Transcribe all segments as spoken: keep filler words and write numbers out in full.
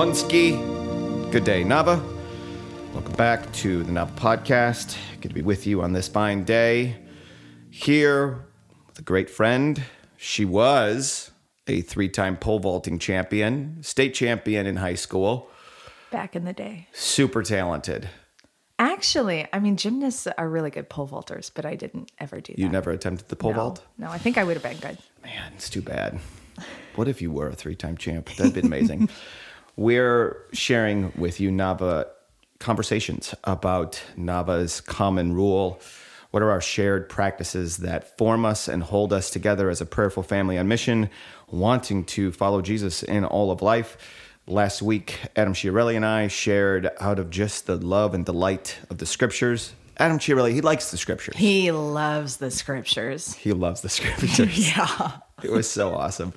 Oneski. Good day, Nava. Welcome back to the Nava Podcast. Good to be with you on this fine day. Here with a great friend. She was a three-time pole vaulting champion, state champion in high school. Back in the day. Super talented. Actually, I mean, gymnasts are really good pole vaulters, but I didn't ever do that. You never attempted the pole no, vault? No, I think I would have been good. Man, it's too bad. What if you were a three-time champ? That'd be amazing. We're sharing with you, Nava, conversations about Nava's common rule. What are our shared practices that form us and hold us together as a prayerful family on mission, wanting to follow Jesus in all of life? Last week, Adam Chiarelli and I shared out of just the love and delight of the scriptures. Adam Chiarelli, he likes the scriptures. He loves the scriptures. He loves the scriptures. Yeah. It was so awesome.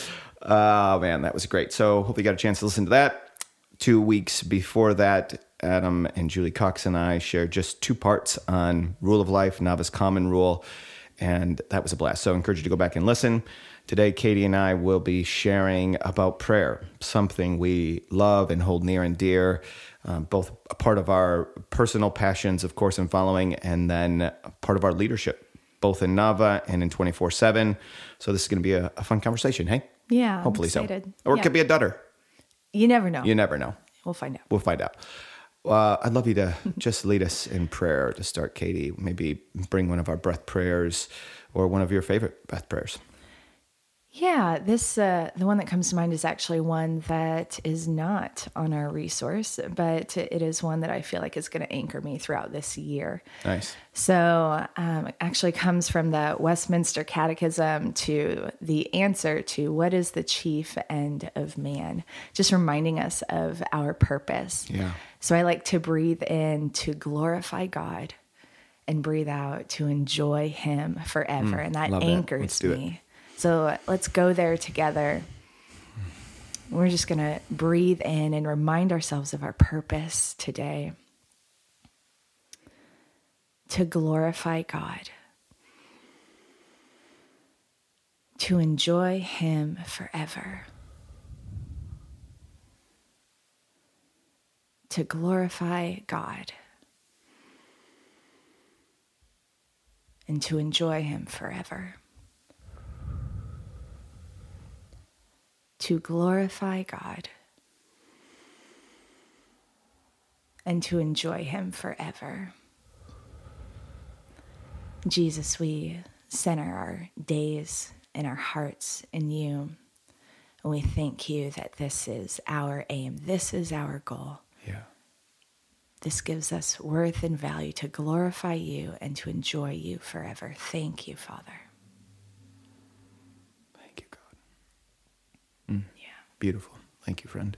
Oh, man, that was great. So hope you got a chance to listen to that. Two weeks before that, Adam and Julie Cox and I shared just two parts on Rule of Life, Nava's Common Rule, and that was a blast. So I encourage you to go back and listen. Today, Katie and I will be sharing about prayer, something we love and hold near and dear, um, both a part of our personal passions, of course, in following, and then a part of our leadership, both in Nava and in twenty-four seven. So this is going to be a, a fun conversation, hey? Yeah, hopefully I'm excited. so. Or yeah. it could be a dutter. You never know. You never know. We'll find out. We'll find out. Uh, I'd love you to just lead us in prayer to start, Katie. Maybe bring one of our breath prayers or one of your favorite breath prayers. Yeah, this uh, the one that comes to mind is actually one that is not on our resource, but it is one that I feel like is going to anchor me throughout this year. Nice. So um, it actually comes from the Westminster Catechism to the answer to what is the chief end of man, just reminding us of our purpose. Yeah. So I like to breathe in to glorify God and breathe out to enjoy him forever. Mm, and that anchors me. It. So let's go there together. We're just going to breathe in and remind ourselves of our purpose today. To glorify God. To enjoy him forever. To glorify God. And to enjoy him forever. To glorify God and to enjoy him forever. Jesus, we center our days and our hearts in you. And we thank you that this is our aim. This is our goal. Yeah. This gives us worth and value to glorify you and to enjoy you forever. Thank you, Father. Mm. Yeah. Beautiful. Thank you, friend.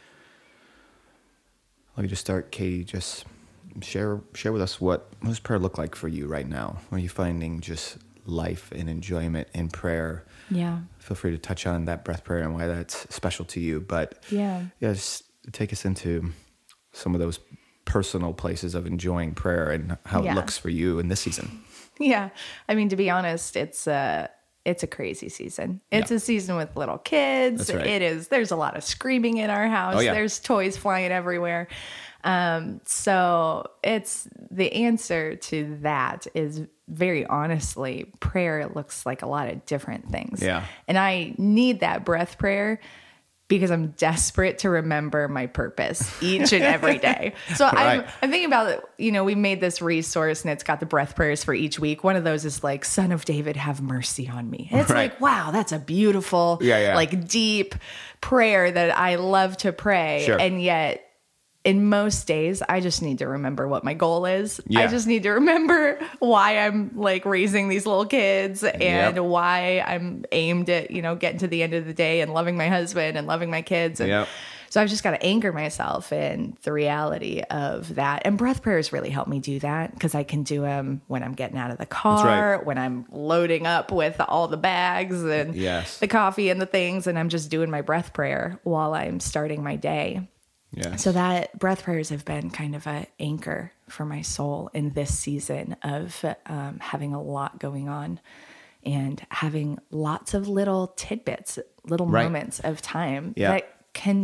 Let me just start, Katie. Just share share with us what, what does prayer look like for you right now? Are you finding just life and enjoyment in prayer? Yeah. Feel free to touch on that breath prayer and why that's special to you. But yeah, yeah, just take us into some of those personal places of enjoying prayer and how yeah. it looks for you in this season. Yeah. I mean, to be honest, it's uh It's a crazy season. It's yeah. a season with little kids. Right. It is. There's a lot of screaming in our house. Oh, yeah. There's toys flying everywhere. Um, so it's the answer to that is very honestly, prayer looks like a lot of different things. Yeah. And I need that breath prayer because I'm desperate to remember my purpose each and every day. So right. I'm, I'm thinking about it. You know, we made this resource and it's got the breath prayers for each week. One of those is like, Son of David, have mercy on me. And it's right. like, wow, that's a beautiful, yeah, yeah. like deep prayer that I love to pray. Sure. And yet in most days, I just need to remember what my goal is. Yeah. I just need to remember why I'm like raising these little kids and yep. why I'm aimed at, you know, getting to the end of the day and loving my husband and loving my kids. And yep. so I've just got to anchor myself in the reality of that. And breath prayers really help me do that because I can do them when I'm getting out of the car, right. when I'm loading up with all the bags and yes. the coffee and the things. And I'm just doing my breath prayer while I'm starting my day. Yes. So that breath prayers have been kind of an anchor for my soul in this season of um, having a lot going on and having lots of little tidbits, little right. moments of time yeah. that can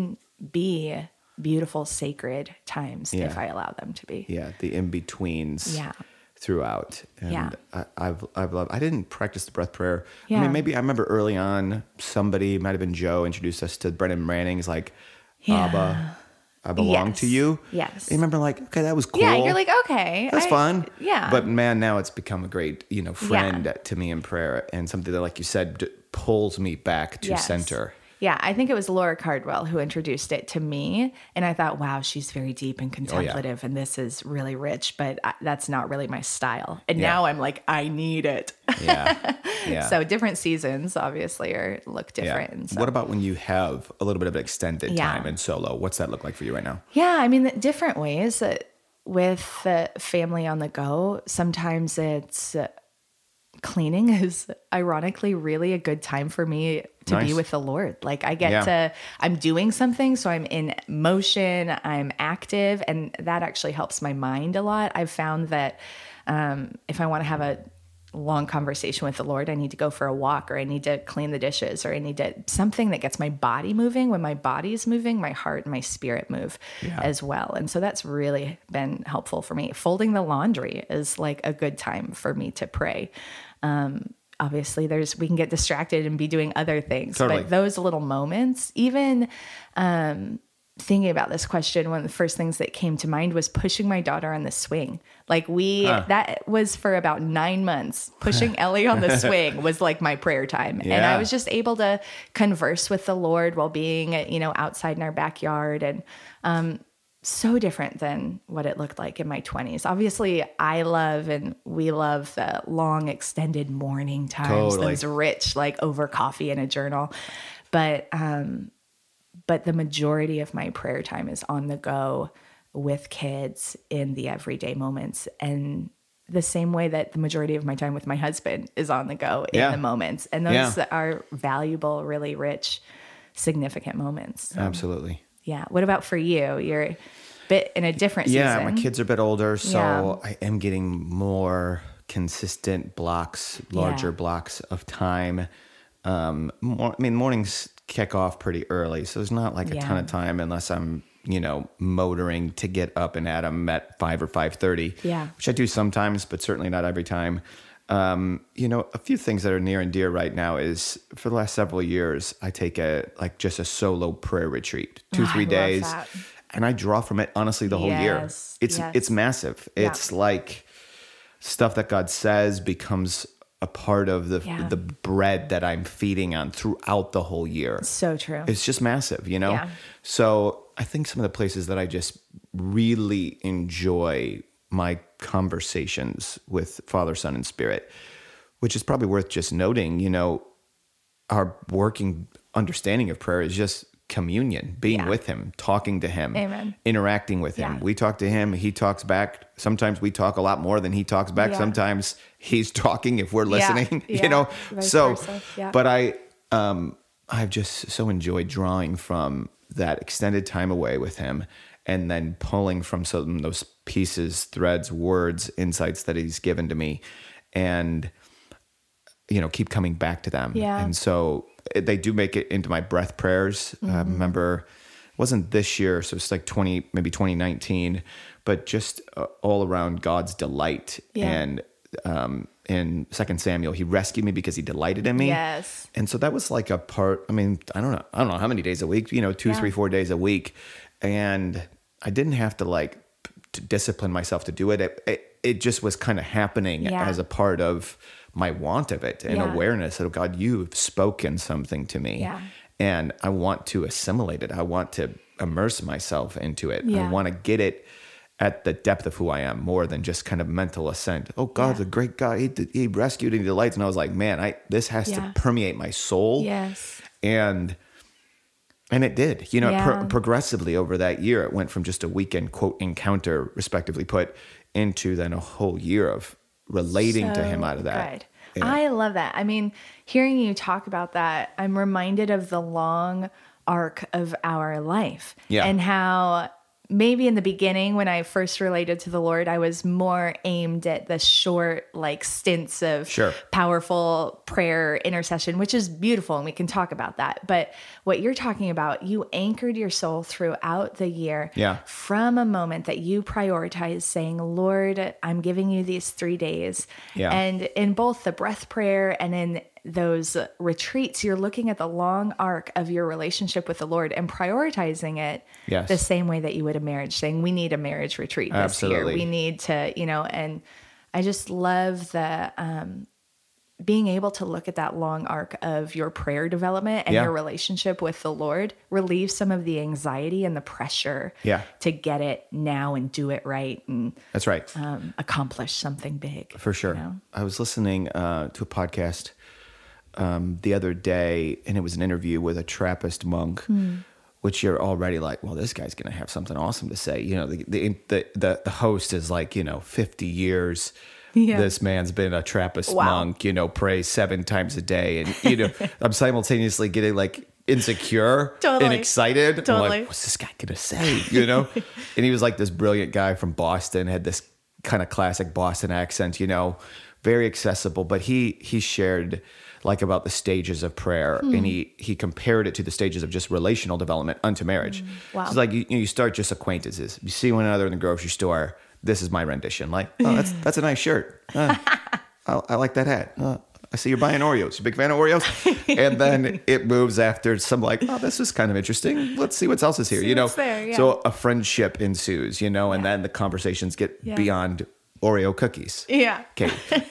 be beautiful, sacred times Yeah. if I allow them to be. Yeah, the in-betweens Yeah. throughout. And Yeah. I, I've I've loved I didn't practice the breath prayer. I Yeah. mean, maybe I remember early on somebody, might have been Joe, introduced us to Brennan Manning's like Yeah. Abba, I belong Yes. to you. Yes. And I remember like, okay, that was cool. Yeah, you're like, okay. That's I- fun. Yeah. But man, now it's become a great, you know, friend Yeah. to me in prayer, and something that, like you said, d- pulls me back to Yes. center. Yeah, I think it was Laura Cardwell who introduced it to me. And I thought, wow, she's very deep and contemplative, and this is really rich, but I, that's not really my style. And Yeah. now I'm like, I need it. Yeah. Yeah. So different seasons obviously are look different. Yeah. And so. What about when you have a little bit of extended Yeah. time in solo? What's that look like for you right now? Yeah, I mean, different ways. Uh, with the family on the go, sometimes it's uh, cleaning is ironically really a good time for me to Nice. be with the Lord. Like I get Yeah. to, I'm doing something, so I'm in motion, I'm active, and that actually helps my mind a lot. I've found that um, if I want to have a long conversation with the Lord, I need to go for a walk, or I need to clean the dishes, or I need to something that gets my body moving. When my body's moving, my heart and my spirit move Yeah. as well. And so that's really been helpful for me. Folding the laundry is like a good time for me to pray. Um, obviously there's, we can get distracted and be doing other things, Totally. but those little moments, even, um, thinking about this question, one of the first things that came to mind was pushing my daughter on the swing. Like we, Huh. that was for about nine months. Pushing Ellie on the swing was like my prayer time. And Yeah. I was just able to converse with the Lord while being, you know, outside in our backyard. And, um, so different than what it looked like in my twenties. Obviously, I love and we love the long extended morning times, Totally. those rich, like over coffee and a journal. But, um, but the majority of my prayer time is on the go with kids in the everyday moments. And the same way that the majority of my time with my husband is on the go in Yeah. the moments. And those Yeah. are valuable, really rich, significant moments. So, Absolutely. yeah. What about for you? You're a bit in a different season. Yeah, my kids are a bit older, so Yeah. I am getting more consistent blocks, larger Yeah. blocks of time. Um, more, I mean, mornings kick off pretty early, so there's not like a Yeah. ton of time unless I'm, you know, motoring to get up and at them at five or five thirty. Yeah. Which I do sometimes, but certainly not every time. Um, you know, a few things that are near and dear right now is for the last several years, I take a like just a solo prayer retreat, two, Oh, I three love days. that. And I draw from it honestly the whole year. Yes, It's yes. it's massive. Yeah. It's like stuff that God says becomes a part of the Yeah. the bread that I'm feeding on throughout the whole year. So true. It's just massive, you know? Yeah. So I think some of the places that I just really enjoy my conversations with Father, Son, and Spirit, which is probably worth just noting, you know, our working understanding of prayer is just communion, being Yeah. with him, talking to him, Amen. interacting with him. Yeah. We talk to him, he talks back. Sometimes we talk a lot more than he talks back. Yeah. Sometimes he's talking if we're listening, Yeah. you know? Vice So, versa. Yeah. but I, um, I've just so enjoyed drawing from that extended time away with him and then pulling from some of those pieces, threads, words, insights that he's given to me and, you know, keep coming back to them. Yeah. And so it- they do make it into my breath prayers. I remember it wasn't this year, so it's like twenty, maybe twenty nineteen, but just uh, all around God's delight. Yeah. And um, in Second Samuel, he rescued me because he delighted in me. Yes. And so that was like a part, I mean, I don't know, I don't know how many days a week, you know, two, Yeah. three, four days a week. And I didn't have to like p- to discipline myself to do it. It, it, it just was kind of happening Yeah. as a part of my want of it and Yeah. awareness that, oh God, you've spoken something to me. Yeah. And I want to assimilate it. I want to immerse myself into it. Yeah. I want to get it at the depth of who I am more than just kind of mental assent. Oh, God's Yeah. a great God. He, he rescued and he delights. And I was like, man, I this has Yeah. to permeate my soul. Yes. And and it did. You know, Yeah. pro- progressively over that year, it went from just a weekend, quote, encounter, respectively put, into then a whole year of relating to So him out of that. good. Yeah. I love that. I mean, hearing you talk about that, I'm reminded of the long arc of our life Yeah. and how maybe in the beginning when I first related to the Lord, I was more aimed at the short, like stints of sure. powerful prayer intercession, which is beautiful. And we can talk about that. But what you're talking about, you anchored your soul throughout the year yeah. from a moment that you prioritized saying, Lord, I'm giving you these three days. Yeah. And in both the breath prayer and in those retreats, you're looking at the long arc of your relationship with the Lord and prioritizing it yes. the same way that you would a marriage, saying we need a marriage retreat this Absolutely. year. We need to, you know, and I just love the um, being able to look at that long arc of your prayer development and yeah. your relationship with the Lord, relieve some of the anxiety and the pressure yeah. to get it now and do it right. And that's right. Um, accomplish something big. For sure. You know? I was listening uh, to a podcast Um, the other day, and it was an interview with a Trappist monk, mm. which you're already like, well, this guy's going to have something awesome to say. You know, the the the the, the host is like, you know, fifty years. Yeah. This man's been a Trappist wow. monk. You know, prays seven times a day, and you know, I'm simultaneously getting like insecure totally. and excited. Totally. I'm like, what's this guy going to say? You know, and he was like this brilliant guy from Boston, had this kind of classic Boston accent. You know, very accessible, but he he shared like about the stages of prayer. Hmm. And he, he compared it to the stages of just relational development unto marriage. Mm. Wow. So it's like, you, you start just acquaintances. You see one another in the grocery store. This is my rendition. Like, oh, that's, that's a nice shirt. Uh, I, I like that hat. Uh, I see you're buying Oreos. You a big fan of Oreos? And then it moves after some like, oh, this is kind of interesting. Let's see what else is here. See you know, there, yeah. So a friendship ensues, you know, and yeah. then the conversations get yeah. beyond Oreo cookies. Yeah. Okay.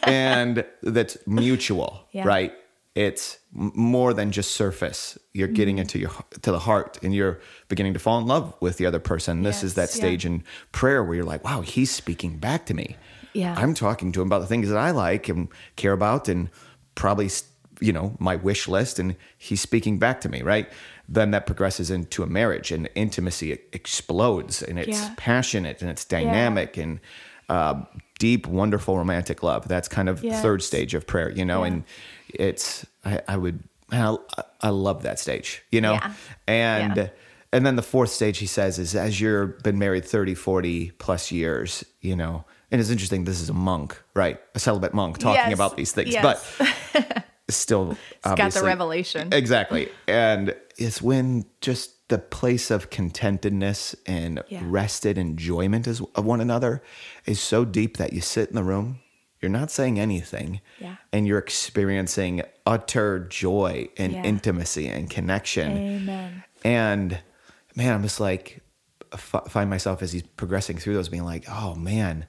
And that's mutual, yeah. right? It's more than just surface. You're getting into your to the heart, and you're beginning to fall in love with the other person. This yes, is that stage yeah. in prayer where you're like, wow, he's speaking back to me. Yeah, I'm talking to him about the things that I like and care about, and probably, you know, my wish list, and he's speaking back to me, right? Then that progresses into a marriage, and intimacy it explodes, and it's yeah. passionate, and it's dynamic, yeah. and uh, deep, wonderful, romantic love. That's kind of yes. third stage of prayer, you know, yeah. and it's, I, I would, I, I love that stage, you know, yeah. and, yeah. and then the fourth stage he says is as you're been married thirty, forty plus years, you know, and it's interesting. This is a monk, right? A celibate monk talking yes. about these things, yes. but still it's got the revelation. Exactly. And it's when just the place of contentedness and yeah. rested enjoyment is, of one another is so deep that you sit in the room, you're not saying anything, yeah. and you're experiencing utter joy and yeah. intimacy and connection. Amen. And man, I'm just like, f- find myself as he's progressing through those being like, oh man,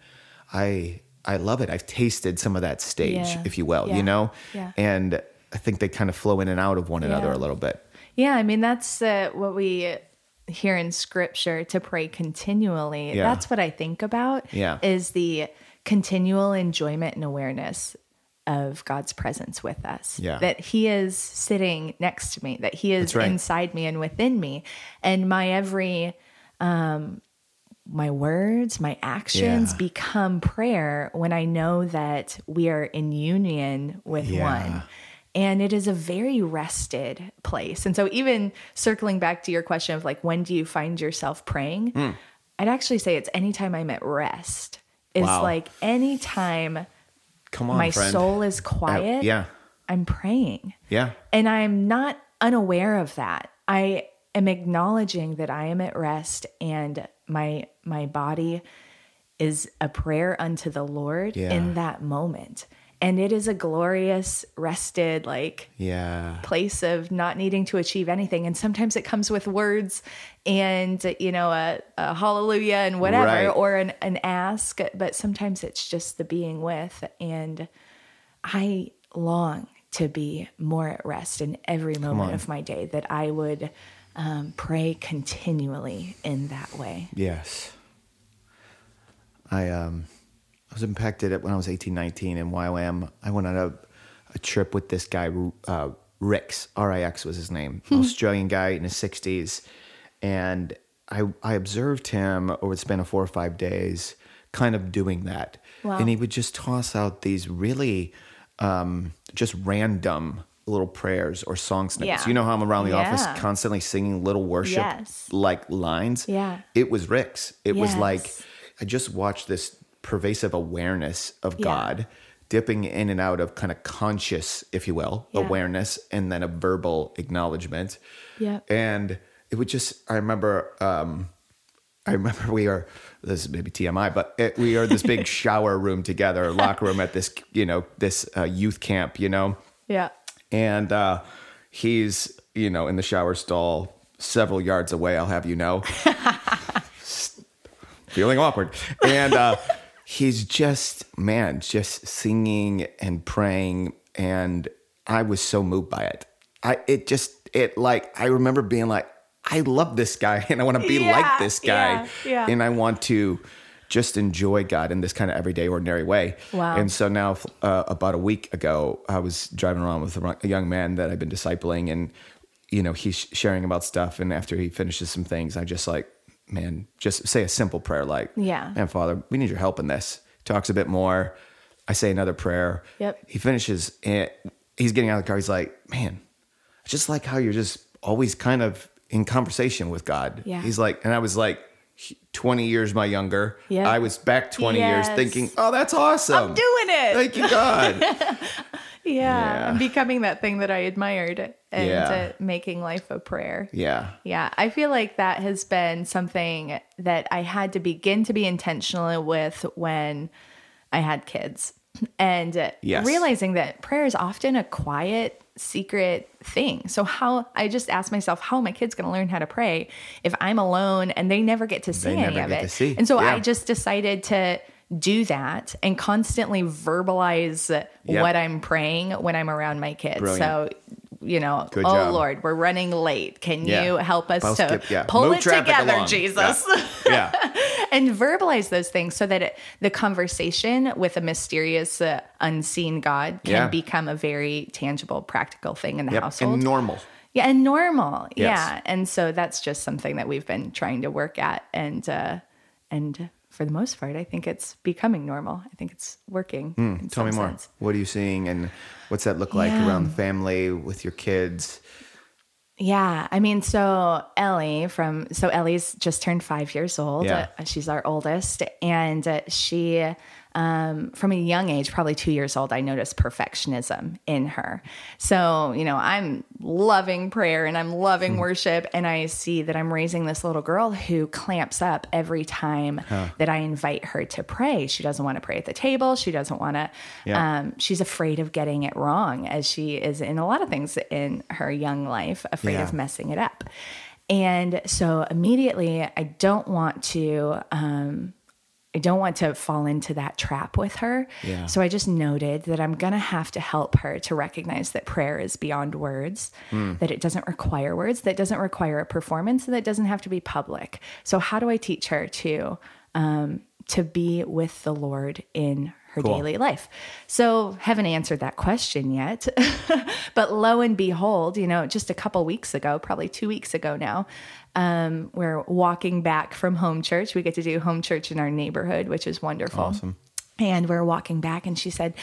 I I love it. I've tasted some of that stage, yeah. if you will, yeah. you know? Yeah. And I think they kind of flow in and out of one another yeah. a little bit. Yeah, I mean, that's uh, what we hear in scripture, to pray continually. Yeah. That's what I think about yeah. is the continual enjoyment and awareness of God's presence with us. Yeah. That he is sitting next to me, that he is right. inside me and within me. And my every, um, my words, my actions yeah. become become prayer when I know that we are in union with yeah. one. And it is a very rested place. And so even circling back to your question of like, when do you find yourself praying? Mm. I'd actually say it's anytime I'm at rest. It's wow. like anytime Come on, my friend. soul is quiet, uh, yeah. I'm praying. Yeah. And I'm not unaware of that. I am acknowledging that I am at rest and my my body is a prayer unto the Lord yeah. in that moment. And it is a glorious, rested, like yeah. place of not needing to achieve anything. And sometimes it comes with words and, you know, a, a hallelujah and whatever, right. or an, an ask. But sometimes it's just the being with. And I long to be more at rest in every moment of my day, that I would um, pray continually in that way. Yes. I, um, I was impacted at when I was eighteen, nineteen in Y W A M. I went on a, a trip with this guy, uh, Rix, R I X was his name, hmm. Australian guy in his sixties. And I, I observed him over the span of four or five days kind of doing that. Wow. And he would just toss out these really um, just random little prayers or song snippets. Yeah. You know how I'm around the Yeah. office constantly singing little worship Yes. like lines? Yeah. It was Rick's. It was Yes. like, I just watched this pervasive awareness of Yeah. God dipping in and out of kind of conscious, if you will, Yeah. awareness, and then a verbal acknowledgement. Yeah. And it would just, I remember, um, I remember we are, this is maybe T M I, but it, we are this big shower room together, locker room at this, you know, this uh, youth camp, you know? Yeah. And uh, he's, you know, in the shower stall several yards away, I'll have you know. Feeling awkward. And uh, he's just, man, just singing and praying. And I was so moved by it. I, it just, it like, I remember being like, I love this guy and I want to be Yeah, like this guy. yeah, yeah. And I want to just enjoy God in this kind of everyday, ordinary way. Wow. And so now, uh, about a week ago, I was driving around with a young man that I've been discipling, and, you know, he's sharing about stuff. And after he finishes some things, I just like, man, just say a simple prayer like, Yeah. man, Father, we need your help in this. Talks a bit more. I say another prayer. Yep. He finishes and he's getting out of the car. He's like, man, I just like how you're just always kind of in conversation with God. Yeah. He's like, and I was like twenty years my younger. Yeah. I was back twenty Yes. years thinking, oh, that's awesome. I'm doing it. Thank you, God. yeah. Yeah. I'm becoming that thing that I admired and Yeah. uh, making life a prayer. Yeah. Yeah, I feel like that has been something that I had to begin to be intentional with when I had kids. And uh, Yes. realizing that prayer is often a quiet, secret thing. So how I just asked myself, how are my kids going to learn how to pray if I'm alone and they never get to see They any never of get it? to see. And so Yeah. I just decided to do that and constantly verbalize Yeah. what I'm praying when I'm around my kids. Brilliant. So, you know, Good oh job. Lord, we're running late. Can Yeah. you help us I'll to skip- yeah. pull Move it traffic together, along. Jesus? Yeah. Yeah. And verbalize those things so that it, the conversation with a mysterious, uh, unseen God can Yeah. become a very tangible, practical thing in the Yep. household. And normal. Yeah, and normal. Yes. Yeah, and so that's just something that we've been trying to work at, and uh, and for the most part, I think it's becoming normal. I think it's working. in Hmm, Tell me some more. sense. What are you seeing, and what's that look like Yeah. around the family with your kids? Yeah, I mean, so Ellie from so Ellie's just turned five years old. Yeah. Uh, she's our oldest, and uh, she, um, from a young age, probably two years old, I noticed perfectionism in her. So you know, I'm loving prayer and I'm loving worship, and I see that I'm raising this little girl who clamps up every time that I invite her to pray. She doesn't want to pray at the table. She doesn't want to. Yeah. Um, she's afraid of getting it wrong, as she is in a lot of things in her young life, afraid Yeah. of messing it up. And so immediately I don't want to, um, I don't want to fall into that trap with her. Yeah. So I just noted that I'm going to have to help her to recognize that prayer is beyond words, that it doesn't require words, that doesn't require a performance, and that doesn't have to be public. So how do I teach her to, um, to be with the Lord in her Cool. daily life? So haven't answered that question yet, but lo and behold, you know, just a couple weeks ago, probably two weeks ago now, um, we're walking back from home church. We get to do home church in our neighborhood, which is wonderful. Awesome. And we're walking back and she said,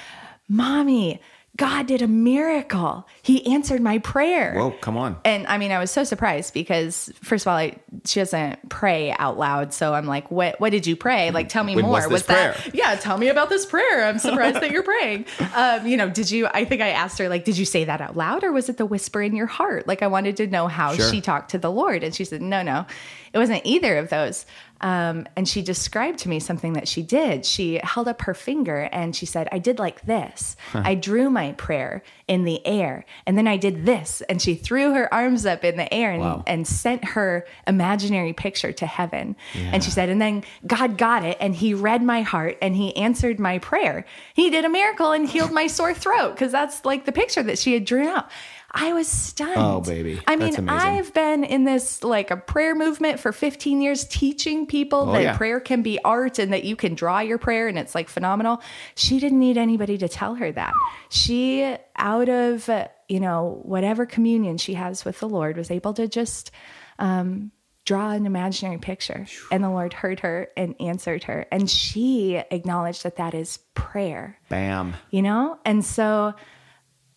Mommy, God did a miracle. He answered my prayer. Whoa, come on. And I mean, I was so surprised because, first of all, I, she doesn't pray out loud. So I'm like, what What did you pray? Like, tell me When more. was this that? prayer? Yeah, tell me about this prayer. I'm surprised that you're praying. Um, you know, did you, I think I asked her, like, did you say that out loud or was it the whisper in your heart? Like, I wanted to know how Sure. she talked to the Lord. And she said, no, no, it wasn't either of those. Um, and she described to me something that she did. She held up her finger and she said, I did like this. I drew my prayer in the air and then I did this. And she threw her arms up in the air and, Wow. and sent her imaginary picture to heaven. Yeah. And she said, and then God got it and he read my heart and he answered my prayer. He did a miracle and healed my sore throat, because that's like the picture that she had drawn out. I was stunned. Oh, baby. I mean, That's amazing. I've been in this like a prayer movement for fifteen years, teaching people Oh, that yeah. prayer can be art and that you can draw your prayer and it's like phenomenal. She didn't need anybody to tell her that. She, out of, uh, you know, whatever communion she has with the Lord, was able to just um, draw an imaginary picture. And the Lord heard her and answered her. And she acknowledged that that is prayer. Bam. You know? And so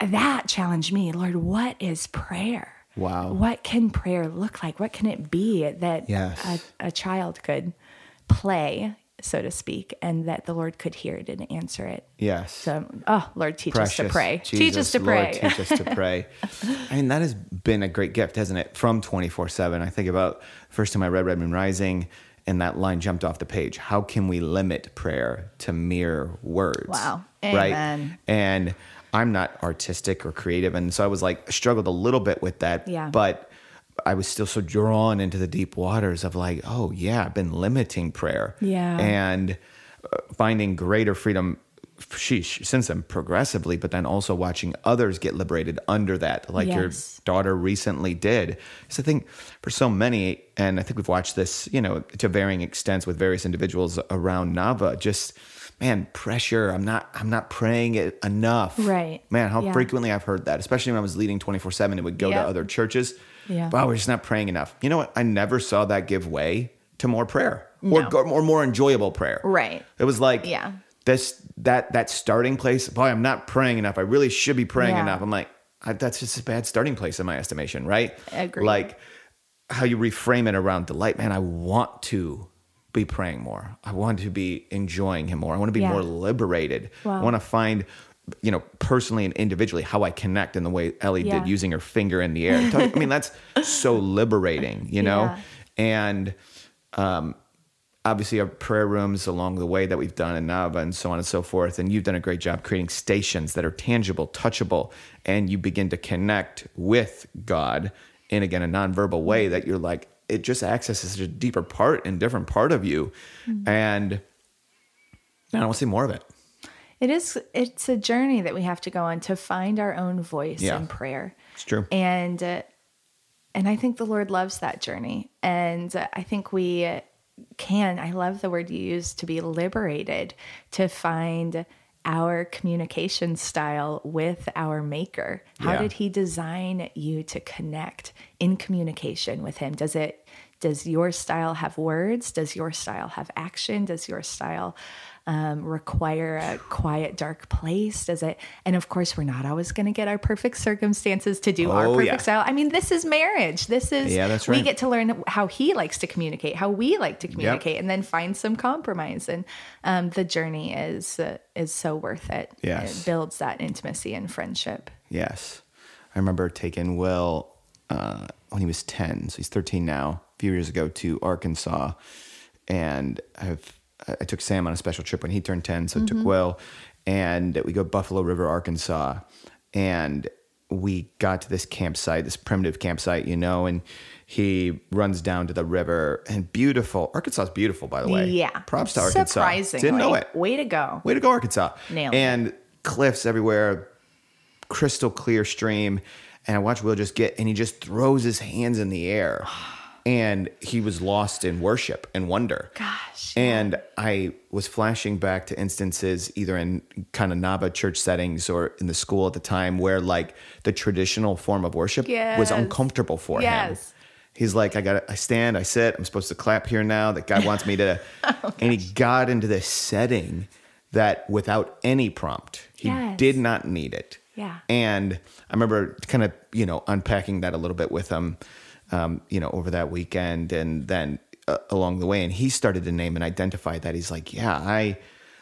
that challenged me. Lord, what is prayer? Wow. What can prayer look like? What can it be that yes. a, a child could play, so to speak, and that the Lord could hear it and answer it? Yes. So, oh, Lord, teach Precious us to pray. Jesus, teach us to pray. Lord, teach us to pray. I mean, that has been a great gift, hasn't it? From twenty-four seven. I think about the first time I read Red Moon Rising, and that line jumped off the page. How can we limit prayer to mere words? Wow. Right? Amen. And I'm not artistic or creative. And so I was like, struggled a little bit with that. Yeah. But I was still so drawn into the deep waters of like, oh, yeah, I've been limiting prayer. Yeah. And uh, finding greater freedom, sheesh, since then progressively, but then also watching others get liberated under that, like yes. your daughter recently did. So I think for so many, and I think we've watched this, you know, to varying extents with various individuals around Nava, just man, pressure. I'm not, I'm not praying it enough. Right. Man, how yeah. frequently I've heard that, especially when I was leading twenty-four seven, it would go yep. to other churches. Yeah. Wow, we're just not praying enough. You know what? I never saw that give way to more prayer or, No. or more enjoyable prayer. Right. It was like, yeah. this, that, that starting place, boy, I'm not praying enough. I really should be praying Yeah. enough. I'm like, I, that's just a bad starting place in my estimation, right? Agreed. Like how you reframe it around delight. Man, I want to be praying more. I want to be enjoying him more. I want to be Yeah. more liberated. Wow. I want to find, you know, personally and individually how I connect in the way Ellie Yeah. did, using her finger in the air. I mean, that's so liberating, you know? Yeah. And, um, obviously our prayer rooms along the way that we've done in Nava and so on and so forth. And you've done a great job creating stations that are tangible, touchable, and you begin to connect with God in, again, a nonverbal way that you're like, it just accesses a deeper part and different part of you. Mm-hmm. And I want to see more of it. It is, it's a journey that we have to go on to find our own voice yeah. in prayer. It's true. And, uh, and I think the Lord loves that journey. And uh, I think we can, I love the word you use, to be liberated, to find our communication style with our maker. How yeah. did he design you to connect in communication with him? Does it, does your style have words? Does your style have action? Does your style um, require a quiet, dark place? Does it? And of course, we're not always going to get our perfect circumstances to do oh, our perfect yeah. style. I mean, this is marriage. This is, yeah, that's right. we get to learn how he likes to communicate, how we like to communicate, yep. and then find some compromise. And um, the journey is uh, is so worth it. Yes. It builds that intimacy and friendship. Yes. I remember taking Will uh, when he was ten, so he's thirteen now, a few years ago, to Arkansas. And I've, I took Sam on a special trip when he turned ten, so mm-hmm. I took Will. And we go Buffalo River, Arkansas. And we got to this campsite, this primitive campsite, you know, and he runs down to the river, and beautiful. Arkansas is beautiful, by the way. Yeah. Props to Arkansas. Surprisingly. Didn't know it. Way to go. Way to go, Arkansas. Nailed it. And cliffs everywhere, crystal clear stream. And I watch Will just get, and he just throws his hands in the air. And he was lost in worship and wonder. Gosh. And I was flashing back to instances either in kind of Nava church settings or in the school at the time where like the traditional form of worship yes. was uncomfortable for yes. him. He's like, I got I stand, I sit, I'm supposed to clap here now. That God wants me to. oh, and he got into this setting that without any prompt, he yes. did not need it. Yeah. And I remember kind of, you know, unpacking that a little bit with him. Um, you know, over that weekend and then uh, along the way. And he started to name and identify that. He's like, yeah, I,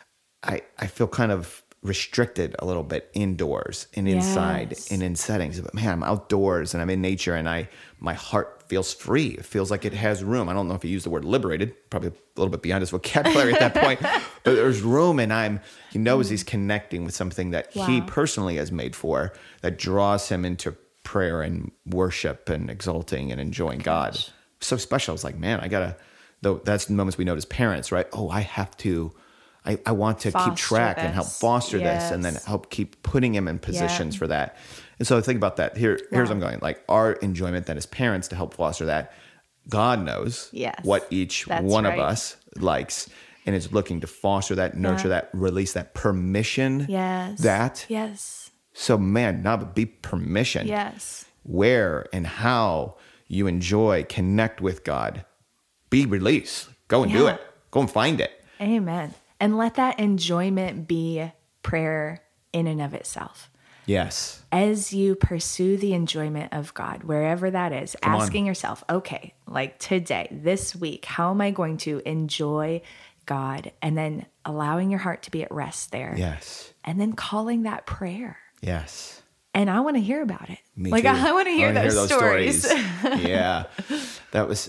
I, I feel kind of restricted a little bit indoors and inside yes. and in settings, but man, I'm outdoors and I'm in nature and I, my heart feels free. It feels like it has room. I don't know if he used the word liberated, probably a little bit beyond his vocabulary at that point, but there's room. And I'm, he knows he's connecting with something that wow. he personally has made for that draws him into prayer and worship and exalting and enjoying Gosh. God. So special. I was like, man, I gotta, though that's the moments we note as parents, right? Oh, I have to, I, I want to foster keep track this. and help foster yes. this and then help keep putting him in positions yeah. for that. And so I think about that. Here, wow. here's what I'm going, like our enjoyment then as parents to help foster that. God knows yes. what each that's one right. of us likes and is looking to foster that, nurture yeah. that, release that permission. Yes. That. Yes. So man, now be permission. Yes. Where and how you enjoy, connect with God. Be released. Go and yeah. do it. Go and find it. Amen. And let that enjoyment be prayer in and of itself. Yes. As you pursue the enjoyment of God, wherever that is, Come asking on. yourself, okay, like today, this week, how am I going to enjoy God? And then allowing your heart to be at rest there. Yes. And then calling that prayer. Yes. And I want to hear about it. Me like, too. I want to hear, I those, hear those stories. stories. Yeah. That was,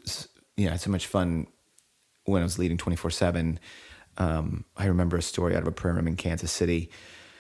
yeah, it's so much fun when I was leading twenty-four seven. Um, I remember a story out of a prayer room in Kansas City.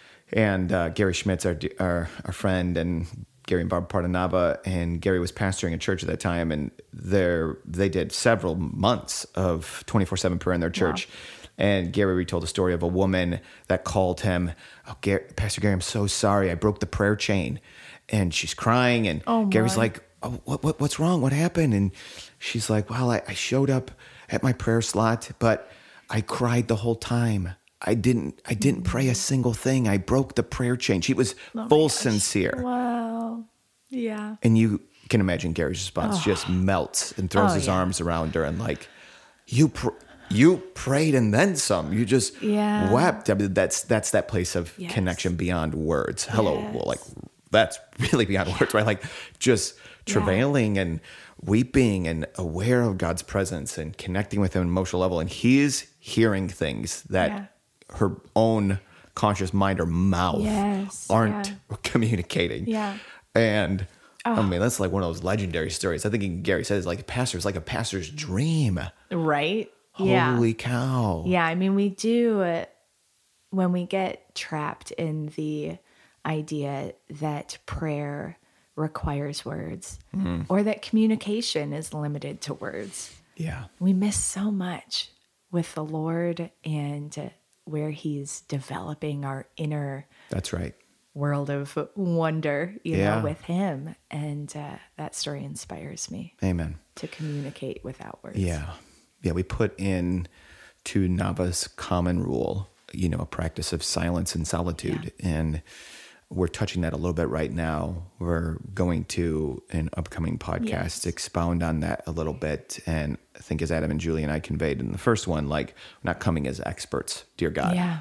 And uh, Gary Schmitz, our, our our friend, and Gary and Barb Partanava, and Gary was pastoring a church at that time, and there they did several months of twenty-four seven prayer in their church. Wow. And Gary retold a story of a woman that called him, oh, Gary, Pastor Gary, I'm so sorry. I broke the prayer chain. And she's crying, and oh Gary's like, oh, what, what what's wrong? What happened? And she's like, well, I, I showed up at my prayer slot, but I cried the whole time. I didn't I didn't pray a single thing. I broke the prayer chain. She was oh full sincere. Wow. Yeah. And you can imagine Gary's response oh. just melts and throws oh, his yeah. arms around her and like, you pr- you prayed and then some. You just yeah. wept. I mean, that's that's that place of yes. connection beyond words. Hello. Yes. Well, like that's really beyond words, right? Like just travailing yeah. and weeping and aware of God's presence and connecting with him on an emotional level. And he's hearing things that yeah. her own conscious mind or mouth yes, aren't yeah. communicating. Yeah. And oh. I mean, that's like one of those legendary stories. I think Gary says like a pastor is like a pastor's dream. Right. Holy yeah. cow. Yeah. I mean, we do, uh, when we get trapped in the idea that prayer requires words mm. or that communication is limited to words. Yeah. We miss so much with the Lord and uh, where he's developing our inner That's right. world of wonder, you yeah. know, with him. And uh, that story inspires me. Amen. To communicate without words. Yeah. Yeah. We put in to Nava's common rule, you know, a practice of silence and solitude. Yeah. And we're touching that a little bit right now. We're going to, an upcoming podcast, yes. expound on that a little bit. And I think as Adam and Julie and I conveyed in the first one, like we're not coming as experts, dear God. Yeah.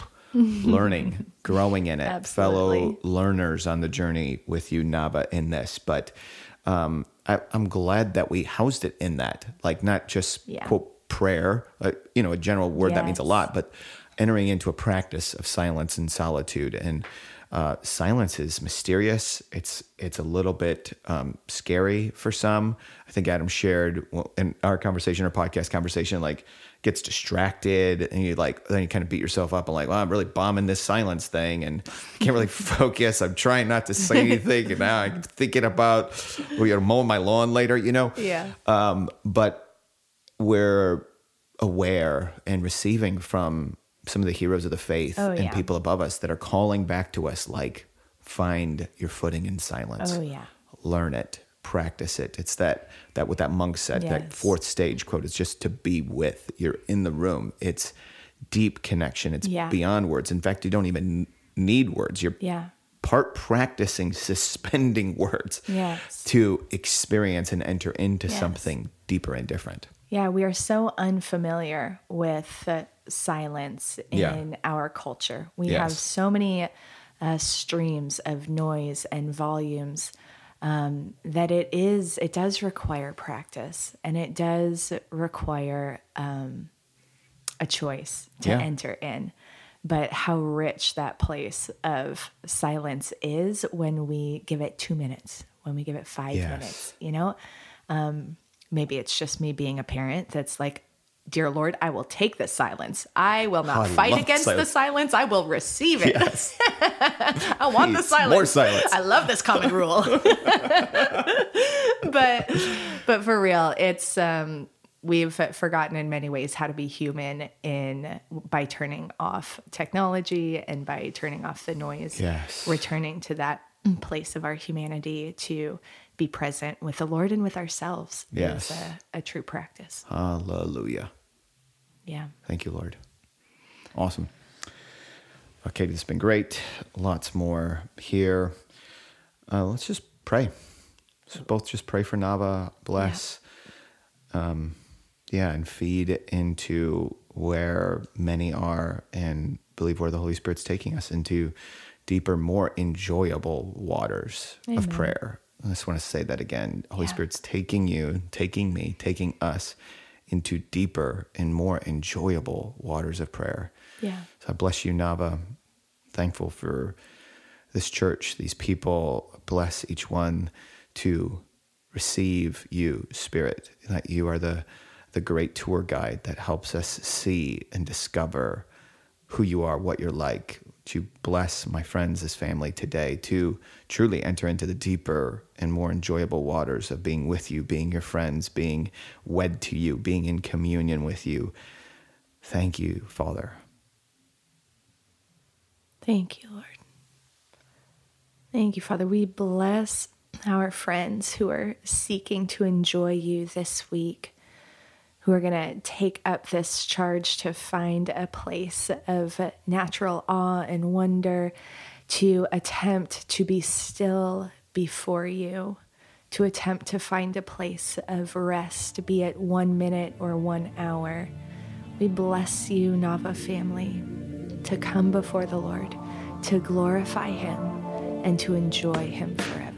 Learning, growing in it, Absolutely. fellow learners on the journey with you, Nava, in this. But um, I, I'm glad that we housed it in that, like not just yeah. quote prayer, uh, you know, a general word yes. that means a lot, but entering into a practice of silence and solitude. And Uh, silence is mysterious. It's it's a little bit um, scary for some. I think Adam shared well, in our conversation, our podcast conversation, like gets distracted and you like then you kind of beat yourself up and like, well, I'm really bombing this silence thing and I can't really focus. I'm trying not to say anything, and now I'm thinking about well, you're mowing my lawn later, you know. Yeah. Um, but we're aware and receiving from some of the heroes of the faith oh, and yeah. people above us that are calling back to us, like, find your footing in silence. Oh, yeah. Learn it, practice it. It's that, that what that monk said, yes. that fourth stage quote, it's just to be with. You're in the room. It's deep connection. It's yeah. beyond words. In fact, you don't even need words. You're yeah. part practicing suspending words yes. to experience and enter into yes. something deeper and different. Yeah, we are so unfamiliar with uh, silence in yeah. our culture. We yes. have so many uh, streams of noise and volumes um, that it is, it does require practice, and it does require um, a choice to yeah. enter in. But how rich that place of silence is when we give it two minutes, when we give it five yes. minutes, you know? Um, Maybe it's just me being a parent that's like, dear Lord, I will take this silence. I will not I fight against silence. the silence. I will receive it. Yes. I want Please, the silence. More silence. I love this common rule. but but for real, it's um, we've forgotten in many ways how to be human in by turning off technology and by turning off the noise. Yes. Returning to that place of our humanity to be present with the Lord and with ourselves yes. is a, a true practice. Hallelujah. Yeah. Thank you, Lord. Awesome. Well, Katie, this has been great. Lots more here. Uh, let's just pray. Let's both just pray for Nava. Bless. Yeah. Um, yeah, and feed into where many are and believe where the Holy Spirit's taking us into deeper, more enjoyable waters Amen. of prayer. I just want to say that again. Holy Yeah. Spirit's taking you, taking me, taking us into deeper and more enjoyable waters of prayer. Yeah. So I bless you, Nava. Thankful for this church, these people. Bless each one to receive you, Spirit, that you are the, the great tour guide that helps us see and discover who you are, what you're like. To bless my friends, this family today, to truly enter into the deeper and more enjoyable waters of being with you, being your friends, being wed to you, being in communion with you. Thank you, Father. Thank you, Lord. Thank you, Father. We bless our friends who are seeking to enjoy you this week, who are going to take up this charge to find a place of natural awe and wonder, to attempt to be still before you, to attempt to find a place of rest, be it one minute or one hour. We bless you, Nava family, to come before the Lord, to glorify him and to enjoy him forever.